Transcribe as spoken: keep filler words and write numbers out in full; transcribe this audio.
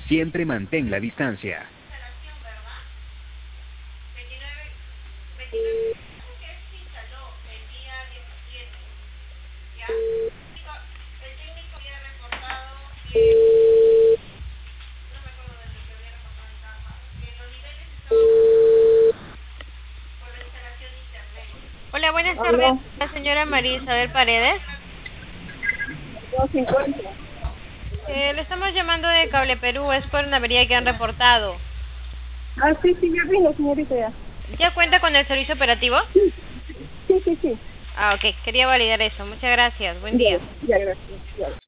Siempre mantén la distancia. Hola, buenas tardes, Aló, la señora María Isabel Paredes. dos cincuenta. Eh, le estamos llamando de Cable Perú, es por una avería que han reportado. Ah, sí, sí, ya vino, señorita, ya. ¿Ya cuenta con el servicio operativo? Sí, sí, sí, sí. Ah, ok, quería validar eso. Muchas gracias, buen Ya, día. ya, gracias. Ya.